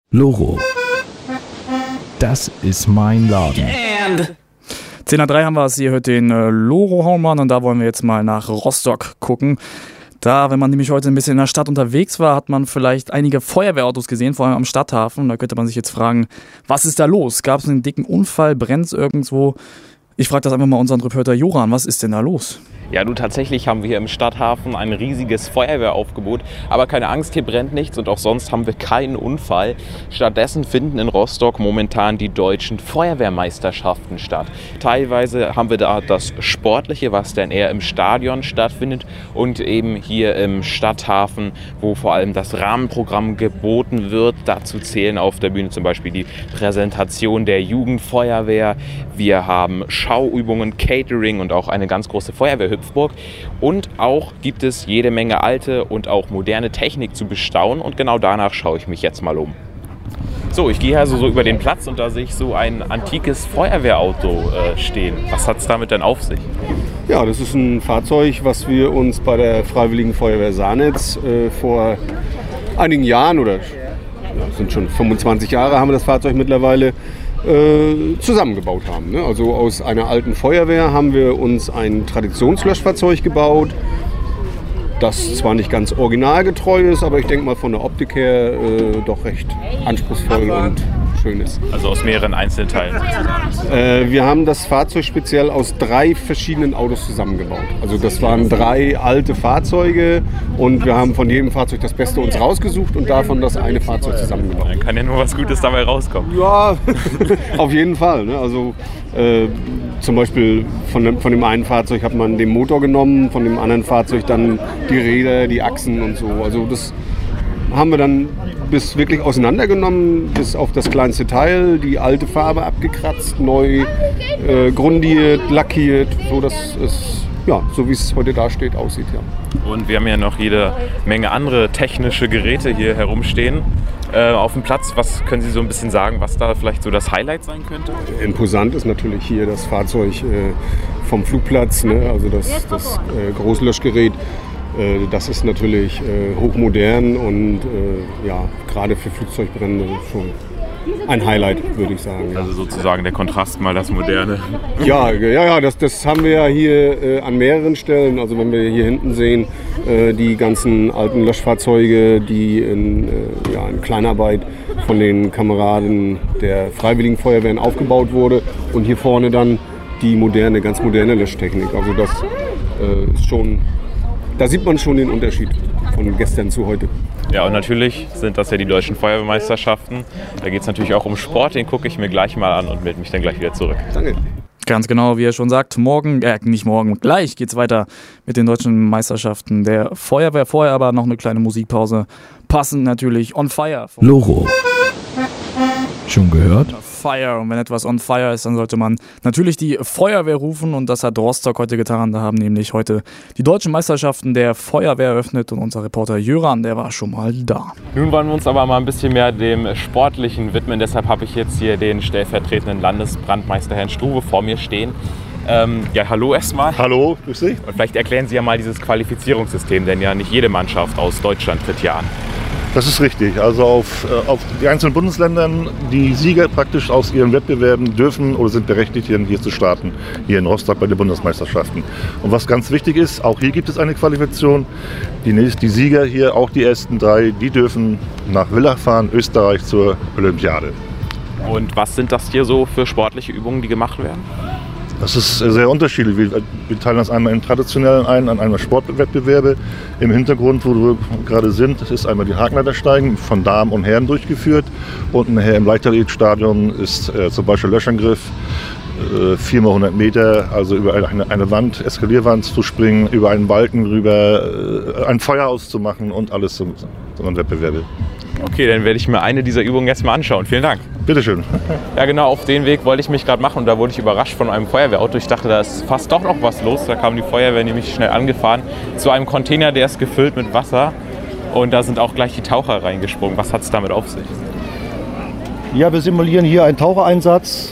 Loro. Das ist mein Laden. 10:03 haben wir es. Ihr hört den Loro-Hornmann und da wollen wir jetzt mal nach Rostock gucken. Da, wenn man nämlich heute ein bisschen in der Stadt unterwegs war, hat man vielleicht einige Feuerwehrautos gesehen, vor allem am Stadthafen. Da könnte man sich jetzt fragen, was ist da los? Gab es einen dicken Unfall? Brennt es irgendwo? Ich frage das einfach mal unseren Reporter Joran, was ist denn da los? Ja, tatsächlich haben wir hier im Stadthafen ein riesiges Feuerwehraufgebot. Aber keine Angst, hier brennt nichts und auch sonst haben wir keinen Unfall. Stattdessen finden in Rostock momentan die deutschen Feuerwehrmeisterschaften statt. Teilweise haben wir da das Sportliche, was dann eher im Stadion stattfindet und eben hier im Stadthafen, wo vor allem das Rahmenprogramm geboten wird. Dazu zählen auf der Bühne zum Beispiel die Präsentation der Jugendfeuerwehr. Wir haben Schauübungen, Catering und auch eine ganz große Feuerwehrhüpfburg. Und auch gibt es jede Menge alte und auch moderne Technik zu bestaunen und genau danach schaue ich mich jetzt mal um. So, ich gehe also so über den Platz und da sehe ich so ein antikes Feuerwehrauto stehen. Was hat es damit denn auf sich? Ja, das ist ein Fahrzeug, was wir uns bei der Freiwilligen Feuerwehr Saarnetz vor einigen Jahren, oder sind schon 25 Jahre, haben wir das Fahrzeug mittlerweile, zusammengebaut haben. Also aus einer alten Feuerwehr haben wir uns ein Traditionslöschfahrzeug gebaut, das zwar nicht ganz originalgetreu ist, aber ich denke mal von der Optik her doch recht anspruchsvoll und schön ist. Also aus mehreren Einzelteilen? Wir haben das Fahrzeug speziell aus 3 verschiedenen Autos zusammengebaut. Also das waren 3 alte Fahrzeuge und wir haben von jedem Fahrzeug das Beste uns rausgesucht und davon das eine Fahrzeug zusammengebaut. Dann kann ja nur was Gutes dabei rauskommen. Ja, auf jeden Fall. Ne? Also zum Beispiel von dem einen Fahrzeug hat man den Motor genommen, von dem anderen Fahrzeug dann die Räder, die Achsen und so. Also das haben wir dann bis wirklich auseinandergenommen, bis auf das kleinste Teil, die alte Farbe abgekratzt, neu grundiert, lackiert, so dass es, ja, so wie es heute da steht, aussieht. Ja. Und wir haben ja noch jede Menge andere technische Geräte hier herumstehen auf dem Platz. Was können Sie so ein bisschen sagen, was da vielleicht so das Highlight sein könnte? Imposant ist natürlich hier das Fahrzeug vom Flugplatz, ne? Also das Großlöschgerät. Das ist natürlich hochmodern und ja, gerade für Flugzeugbrände schon ein Highlight, würde ich sagen. Also sozusagen der Kontrast mal das Moderne. Ja, das haben wir ja hier an mehreren Stellen. Also wenn wir hier hinten sehen, die ganzen alten Löschfahrzeuge, die in Kleinarbeit von den Kameraden der Freiwilligen Feuerwehren aufgebaut wurde und hier vorne dann die ganz moderne Löschtechnik. Also das ist schon... Da sieht man schon den Unterschied von gestern zu heute. Ja, und natürlich sind das ja die deutschen Feuerwehrmeisterschaften. Da geht es natürlich auch um Sport, den gucke ich mir gleich mal an und melde mich dann gleich wieder zurück. Danke. Ganz genau, wie er schon sagt, gleich geht's weiter mit den deutschen Meisterschaften der Feuerwehr. Vorher aber noch eine kleine Musikpause. Passend natürlich On Fire. Loro. Schon gehört? Fire. Und wenn etwas on fire ist, dann sollte man natürlich die Feuerwehr rufen und das hat Rostock heute getan. Da haben nämlich heute die deutschen Meisterschaften der Feuerwehr eröffnet und unser Reporter Jöran, der war schon mal da. Nun wollen wir uns aber mal ein bisschen mehr dem Sportlichen widmen. Deshalb habe ich jetzt hier den stellvertretenden Landesbrandmeister Herrn Struve vor mir stehen. Ja, hallo erstmal. Hallo, grüß dich. Und vielleicht erklären Sie ja mal dieses Qualifizierungssystem, denn ja nicht jede Mannschaft aus Deutschland tritt hier an. Das ist richtig. Also auf die einzelnen Bundesländern, die Sieger praktisch aus ihren Wettbewerben dürfen oder sind berechtigt, hier zu starten, hier in Rostock bei den Bundesmeisterschaften. Und was ganz wichtig ist, auch hier gibt es eine Qualifikation. Die Sieger hier, auch die ersten 3, die dürfen nach Villach fahren, Österreich, zur Olympiade. Und was sind das hier so für sportliche Übungen, die gemacht werden? Das ist sehr unterschiedlich. Wir teilen das einmal in traditionellen ein, an einmal Sportwettbewerbe. Im Hintergrund, wo wir gerade sind, das ist einmal die Hakenleitersteigen von Damen und Herren durchgeführt. Und nachher im Leichtathletikstadion ist zum Beispiel Löschangriff, 4x100 Meter, also über eine Wand, Eskalierwand zu springen, über einen Balken rüber, ein Feuer auszumachen und alles so ein Wettbewerbe. Okay, dann werde ich mir eine dieser Übungen jetzt mal anschauen. Vielen Dank. Bitteschön. Ja genau, auf den Weg wollte ich mich gerade machen und da wurde ich überrascht von einem Feuerwehrauto. Ich dachte, da ist fast doch noch was los. Da kam die Feuerwehr nämlich schnell angefahren zu einem Container, der ist gefüllt mit Wasser und da sind auch gleich die Taucher reingesprungen. Was hat es damit auf sich? Ja, wir simulieren hier einen Tauchereinsatz,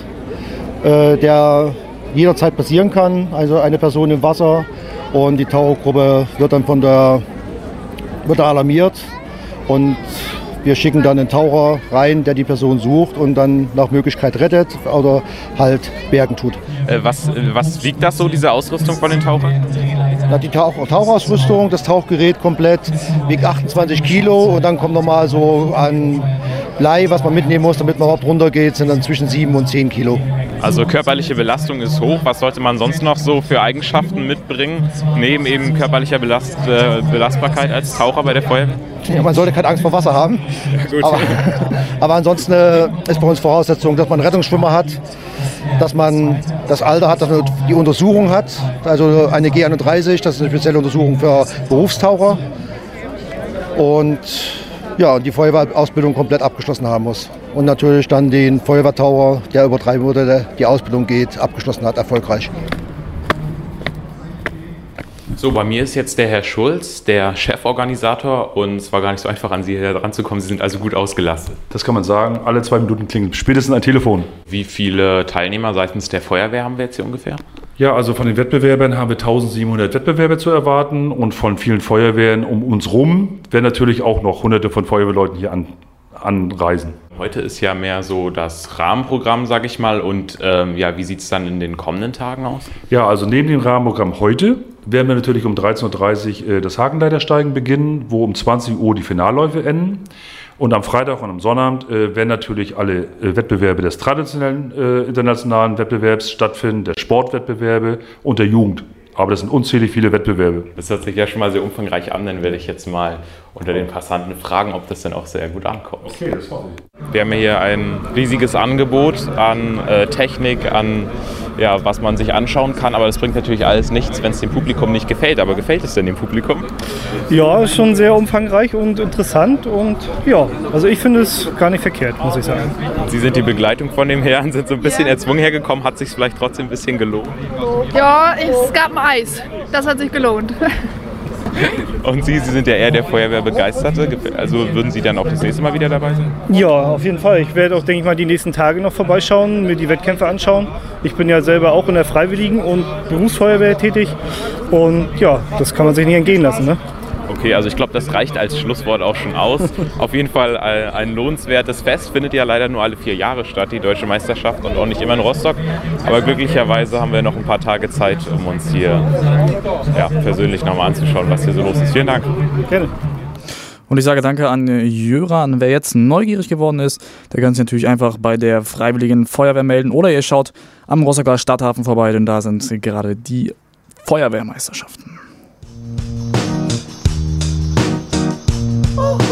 der jederzeit passieren kann. Also eine Person im Wasser und die Tauchergruppe wird dann wird alarmiert und Wir schicken dann einen Taucher rein, der die Person sucht und dann nach Möglichkeit rettet oder halt bergen tut. Was wiegt das so, diese Ausrüstung von den Tauchern? Na, die Tauchausrüstung, das Tauchgerät komplett wiegt 28 Kilo und dann kommt nochmal so an Blei, was man mitnehmen muss, damit man überhaupt runtergeht, sind dann zwischen 7 und 10 Kilo. Also körperliche Belastung ist hoch. Was sollte man sonst noch so für Eigenschaften mitbringen, neben eben körperlicher Belastbarkeit als Taucher bei der Feuerwehr? Ja, man sollte keine Angst vor Wasser haben. Ja, gut. Aber ansonsten ist bei uns Voraussetzung, dass man einen Rettungsschwimmer hat, dass man das Alter hat, dass man die Untersuchung hat, also eine G31, das ist eine spezielle Untersuchung für Berufstaucher. Und ja, die Feuerwehrausbildung komplett abgeschlossen haben muss. Und natürlich dann den Feuerwehrtaucher, der über 3 Monate die Ausbildung geht, abgeschlossen hat, erfolgreich. So, bei mir ist jetzt der Herr Schulz, der Cheforganisator, und es war gar nicht so einfach, an Sie heranzukommen. Sie sind also gut ausgelastet. Das kann man sagen. Alle 2 Minuten klingelt spätestens ein Telefon. Wie viele Teilnehmer seitens der Feuerwehr haben wir jetzt hier ungefähr? Ja, also von den Wettbewerbern haben wir 1700 Wettbewerber zu erwarten und von vielen Feuerwehren um uns rum werden natürlich auch noch hunderte von Feuerwehrleuten hier anreisen. Heute ist ja mehr so das Rahmenprogramm, sage ich mal. Und ja, wie sieht es dann in den kommenden Tagen aus? Ja, also neben dem Rahmenprogramm heute werden wir natürlich um 13.30 Uhr das Hakenleitersteigen beginnen, wo um 20 Uhr die Finalläufe enden. Und am Freitag und am Sonnabend werden natürlich alle Wettbewerbe des traditionellen internationalen Wettbewerbs stattfinden, der Sportwettbewerbe und der Jugend. Aber das sind unzählig viele Wettbewerbe. Das hört sich ja schon mal sehr umfangreich an. Dann werde ich jetzt mal unter den Passanten fragen, ob das denn auch sehr gut ankommt. Okay, das hoffe ich. Wir haben hier ein riesiges Angebot an Technik, an ja, was man sich anschauen kann. Aber das bringt natürlich alles nichts, wenn es dem Publikum nicht gefällt. Aber gefällt es denn dem Publikum? Ja, ist schon sehr umfangreich und interessant. Und ja, also ich finde es gar nicht verkehrt, muss ich sagen. Sie sind die Begleitung von dem Herrn, sind so ein bisschen erzwungen hergekommen. Hat es sich vielleicht trotzdem ein bisschen gelohnt? Ja, es gab ein Eis. Das hat sich gelohnt. Und Sie sind ja eher der Feuerwehrbegeisterte. Also würden Sie dann auch das nächste Mal wieder dabei sein? Ja, auf jeden Fall. Ich werde auch, denke ich mal, die nächsten Tage noch vorbeischauen, mir die Wettkämpfe anschauen. Ich bin ja selber auch in der Freiwilligen- und Berufsfeuerwehr tätig. Und ja, das kann man sich nicht entgehen lassen, ne? Okay, also ich glaube, das reicht als Schlusswort auch schon aus. Auf jeden Fall ein lohnenswertes Fest, findet ja leider nur alle 4 Jahre statt, die Deutsche Meisterschaft, und auch nicht immer in Rostock. Aber glücklicherweise haben wir noch ein paar Tage Zeit, um uns hier persönlich nochmal anzuschauen, was hier so los ist. Vielen Dank. Gerne. Und ich sage danke an Jöran. Wer jetzt neugierig geworden ist, der kann sich natürlich einfach bei der Freiwilligen Feuerwehr melden oder ihr schaut am Rostocker Stadthafen vorbei, denn da sind gerade die Feuerwehrmeisterschaften. Oh.